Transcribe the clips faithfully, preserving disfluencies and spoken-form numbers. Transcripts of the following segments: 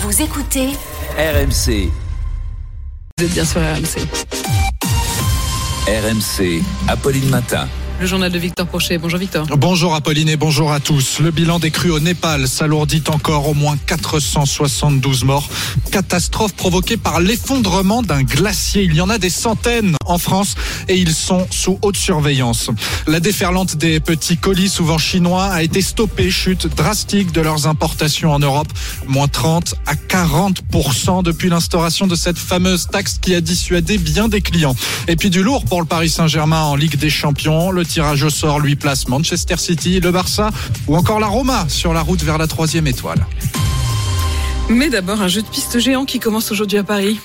Vous écoutez R M C. Vous êtes bien sur R M C. R M C, Apolline Matin. Le journal de Victor Porcher. Bonjour Victor. Bonjour Apolline et bonjour à tous. Le bilan des crues au Népal s'alourdit encore, au moins quatre cent soixante-douze morts. Catastrophe provoquée par l'effondrement d'un glacier. Il y en a des centaines en France et ils sont sous haute surveillance. La déferlante des petits colis, souvent chinois, a été stoppée. Chute drastique de leurs importations en Europe. Moins trente à quarante pour cent depuis l'instauration de cette fameuse taxe qui a dissuadé bien des clients. Et puis du lourd pour le Paris Saint-Germain en Ligue des Champions. Le tirage au sort lui place Manchester City, le Barça ou encore la Roma sur la route vers la troisième étoile. Mais d'abord, un jeu de piste géant qui commence aujourd'hui à Paris.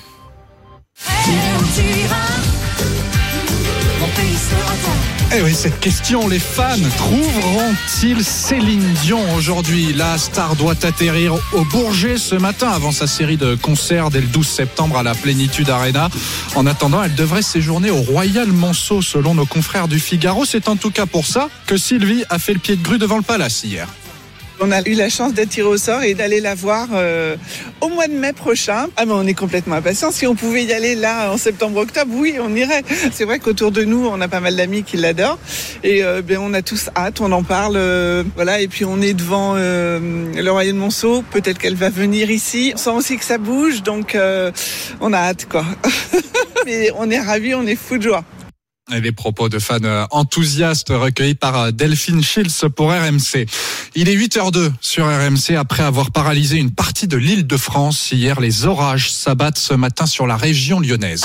Eh oui, cette question, les fans trouveront-ils Céline Dion aujourd'hui? La star doit atterrir au Bourget ce matin avant sa série de concerts dès le douze septembre à la Plénitude Arena. En attendant, elle devrait séjourner au Royal Monceau selon nos confrères du Figaro. C'est en tout cas pour ça que Sylvie a fait le pied de grue devant le Palace hier. On a eu la chance d'être tiré au sort et d'aller la voir euh, au mois de mai prochain. Ah mais on est complètement impatients. Si on pouvait y aller là en septembre-octobre, oui, on irait. C'est vrai qu'autour de nous, on a pas mal d'amis qui l'adorent et euh, ben on a tous hâte. On en parle, euh, voilà. Et puis on est devant euh, le Royal Monceau. Peut-être qu'elle va venir ici. On sent aussi que ça bouge, donc euh, on a hâte quoi. Mais on est ravis, on est fous de joie. Et les propos de fans enthousiastes recueillis par Delphine Schiltz pour R M C. Il est huit heures deux sur R M C. Après avoir paralysé une partie de l'Île-de-France hier, les orages s'abattent ce matin sur la région lyonnaise.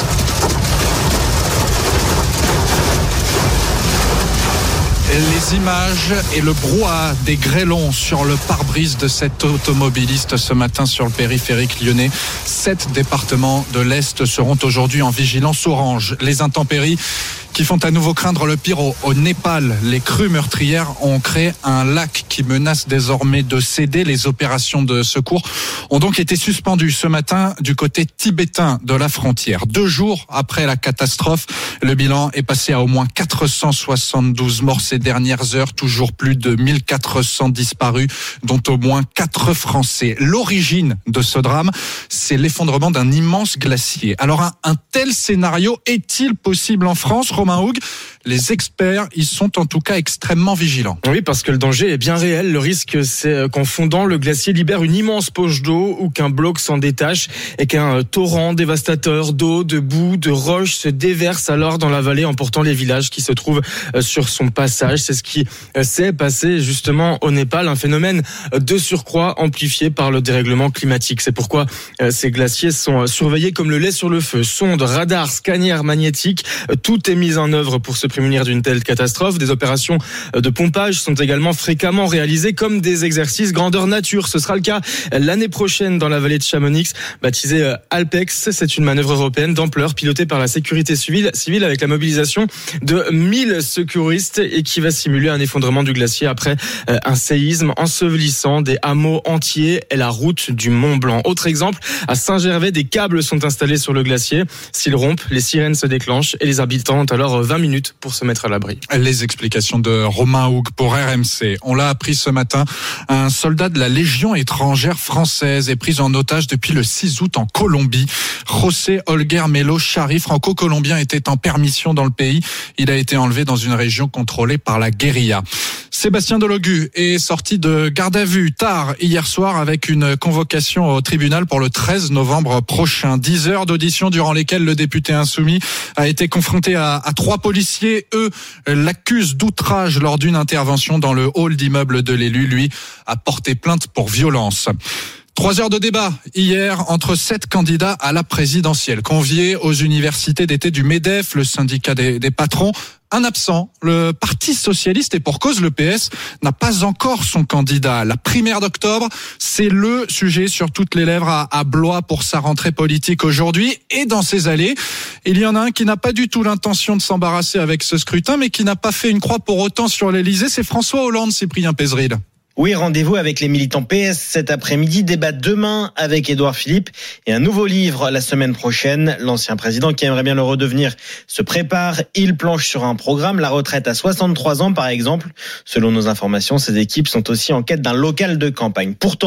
Les images et le brouhaha des grêlons sur le pare-brise de cet automobiliste ce matin sur le périphérique lyonnais. Sept départements de l'Est seront aujourd'hui en vigilance orange. Les intempéries qui font à nouveau craindre le pire au, au Népal. Les crues meurtrières ont créé un lac qui menace désormais de céder. Les opérations de secours ont donc été suspendues ce matin du côté tibétain de la frontière. Deux jours après la catastrophe, le bilan est passé à au moins quatre cent soixante-douze morts ces dernières heures. Toujours plus de mille quatre cents disparus, dont au moins quatre Français. L'origine de ce drame, c'est l'effondrement d'un immense glacier. Alors un, un tel scénario est-il possible en France, Romain Houg? Les experts, ils sont en tout cas extrêmement vigilants. Oui, parce que le danger est bien réel. Le risque, c'est qu'en fondant, le glacier libère une immense poche d'eau ou qu'un bloc s'en détache et qu'un torrent dévastateur d'eau, de boue, de roches se déverse alors dans la vallée, emportant les villages qui se trouvent sur son passage. C'est ce qui s'est passé justement au Népal, un phénomène de surcroît amplifié par le dérèglement climatique. C'est pourquoi ces glaciers sont surveillés comme le lait sur le feu. Sondes, radars, scanners magnétiques, tout est mis en œuvre pour se prémunir d'une telle catastrophe. Des opérations de pompage sont également fréquemment réalisées comme des exercices grandeur nature. Ce sera le cas l'année prochaine dans la vallée de Chamonix, baptisée Alpex. C'est une manœuvre européenne d'ampleur pilotée par la sécurité civile, civile avec la mobilisation de mille secouristes et qui va simuler un effondrement du glacier après un séisme ensevelissant des hameaux entiers et la route du Mont Blanc. Autre exemple, à Saint-Gervais, des câbles sont installés sur le glacier. S'ils rompent, les sirènes se déclenchent et les habitants ont alors vingt minutes pour se mettre à l'abri. Les explications de Romain Houg pour R M C. On l'a appris ce matin, un soldat de la Légion étrangère française est pris en otage depuis le six août en Colombie. José Holguer Melo Chari, franco-colombien, était en permission dans le pays. Il a été enlevé dans une région contrôlée par la guérilla. Sébastien Delogu est sorti de garde à vue tard hier soir avec une convocation au tribunal pour le treize novembre prochain. Dix heures d'audition durant lesquelles le député insoumis a été confronté à, à trois policiers. Eux l'accusent d'outrage lors d'une intervention dans le hall d'immeuble de l'élu. Lui a porté plainte pour violence. Trois heures de débat hier entre sept candidats à la présidentielle, conviés aux universités d'été du MEDEF, le syndicat des, des patrons. Un absent, le Parti socialiste, et pour cause, le P S n'a pas encore son candidat. La primaire d'octobre, c'est le sujet sur toutes les lèvres à, à Blois pour sa rentrée politique aujourd'hui. Et dans ses allées, il y en a un qui n'a pas du tout l'intention de s'embarrasser avec ce scrutin, mais qui n'a pas fait une croix pour autant sur l'Élysée. C'est François Hollande, Cyprien Pézeril. Oui, rendez-vous avec les militants P S cet après-midi, débat demain avec Édouard Philippe et un nouveau livre la semaine prochaine. L'ancien président qui aimerait bien le redevenir se prépare. Il planche sur un programme, la retraite à soixante-trois ans par exemple. Selon nos informations, ces équipes sont aussi en quête d'un local de campagne. Pourtant,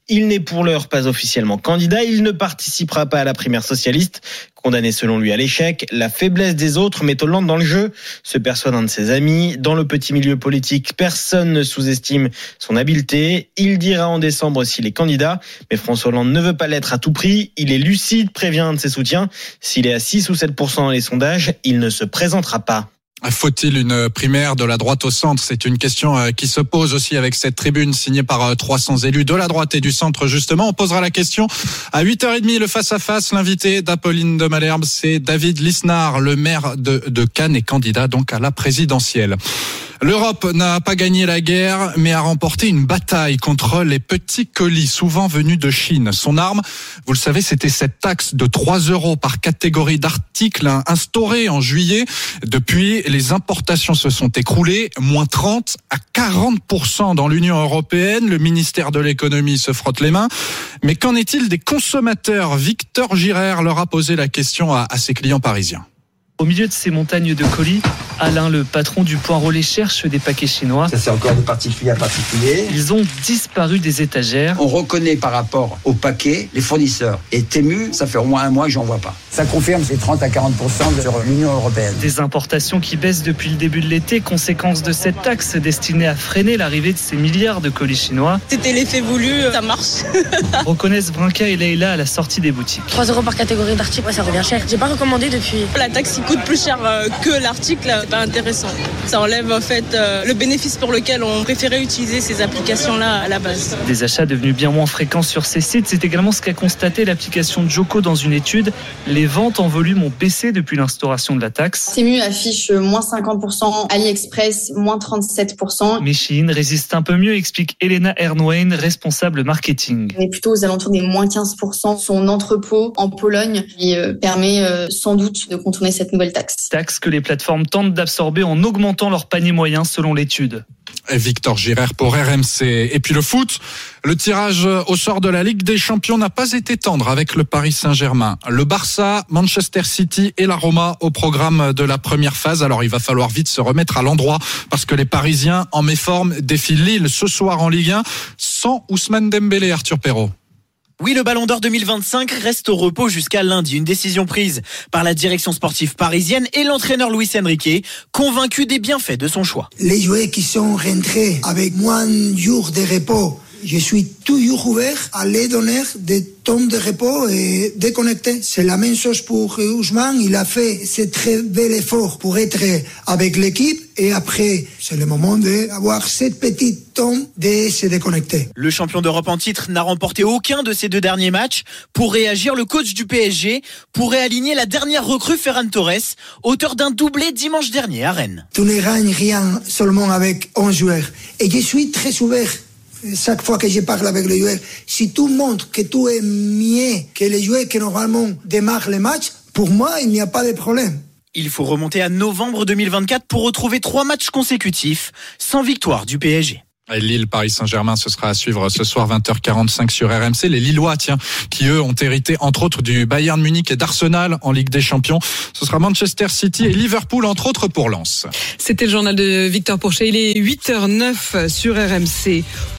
Il n'est pour l'heure pas officiellement candidat. Il ne participera pas à la primaire socialiste. Condamné selon lui à l'échec, la faiblesse des autres met Hollande dans le jeu, se persuade un de ses amis. Dans le petit milieu politique, personne ne sous-estime son habileté. Il dira en décembre s'il est candidat, mais François Hollande ne veut pas l'être à tout prix. Il est lucide, prévient un de ses soutiens. S'il est à six ou sept pour cent dans les sondages, il ne se présentera pas. Faut-il une primaire de la droite au centre ? C'est une question qui se pose aussi avec cette tribune signée par trois cents élus de la droite et du centre justement. On posera la question à huit heures trente, le face-à-face. L'invité d'Apolline de Malherbe, c'est David Lisnard, le maire de, de Cannes et candidat donc à la présidentielle. L'Europe n'a pas gagné la guerre, mais a remporté une bataille contre les petits colis, souvent venus de Chine. Son arme, vous le savez, c'était cette taxe de trois euros par catégorie d'articles instaurée en juillet. Depuis, les importations se sont écroulées, moins trente à quarante pour cent dans l'Union européenne. Le ministère de l'économie se frotte les mains. Mais qu'en est-il des consommateurs ? Victor Girard leur a posé la question à, à ses clients parisiens. Au milieu de ces montagnes de colis, Alain, le patron du point relais, cherche des paquets chinois. Ça, c'est encore de particulier à particulier. Ils ont disparu des étagères. On reconnaît par rapport aux paquets les fournisseurs. Et Temu, ça fait au moins un mois que j'en vois pas. Ça confirme ces trente à quarante pour cent sur l'Union européenne. Des importations qui baissent depuis le début de l'été, conséquence de cette taxe destinée à freiner l'arrivée de ces milliards de colis chinois. C'était l'effet voulu, ça marche. Reconnaissent Brinca et Leïla à la sortie des boutiques. trois euros par catégorie d'articles, ouais, ça revient cher. J'ai pas recommandé depuis. La taxe coûte plus cher que l'article, c'est pas intéressant. Ça enlève en fait le bénéfice pour lequel on préférait utiliser ces applications-là à la base. Des achats devenus bien moins fréquents sur ces sites, c'est également ce qu'a constaté l'application Joko dans une étude. Les ventes en volume ont baissé depuis l'instauration de la taxe. Temu affiche moins cinquante pour cent, AliExpress moins trente-sept pour cent. Mais Shein résiste un peu mieux, explique Elena Ernwein, responsable marketing. On est plutôt aux alentours des moins quinze pour cent. Son entrepôt en Pologne qui permet sans doute de contourner cette nouvelle taxe. Taxe que les plateformes tentent d'absorber en augmentant leur panier moyen selon l'étude. Victor Girard pour R M C. Et puis le foot, le tirage au sort de la Ligue des Champions n'a pas été tendre avec le Paris Saint-Germain. Le Barça, Manchester City et la Roma au programme de la première phase. Alors il va falloir vite se remettre à l'endroit parce que les Parisiens en méforme défient Lille ce soir en Ligue un sans Ousmane Dembélé, Arthur Perrault. Oui, le Ballon d'Or deux mille vingt-cinq reste au repos jusqu'à lundi. Une décision prise par la direction sportive parisienne et l'entraîneur Luis Enrique, convaincu des bienfaits de son choix. Les joueurs qui sont rentrés avec moins de jours de repos, je suis toujours ouvert à les donner des temps de repos et déconnecter. C'est la même chose pour Ousmane. Il a fait ce très bel effort pour être avec l'équipe et après, c'est le moment d'avoir cette petite temps de se déconnecter. Le champion d'Europe en titre n'a remporté aucun de ses deux derniers matchs. Pour réagir, le coach du P S G pourrait aligner la dernière recrue Ferran Torres, auteur d'un doublé dimanche dernier à Rennes. Tu ne gagnes rien seulement avec onze joueurs. Et je suis très ouvert. Chaque fois que je parle avec les joueurs, si tu montres que tu es mieux que les joueurs qui normalement démarrent les matchs, pour moi, il n'y a pas de problème. Il faut remonter à novembre deux mille vingt-quatre pour retrouver trois matchs consécutifs sans victoire du P S G. Lille, Paris Saint-Germain, ce sera à suivre ce soir vingt heures quarante-cinq sur R M C. Les Lillois, tiens, qui eux ont hérité entre autres du Bayern Munich et d'Arsenal en Ligue des Champions. Ce sera Manchester City et Liverpool entre autres pour Lens. C'était le journal de Victor Pourchet. Il est huit heures zéro neuf sur R M C.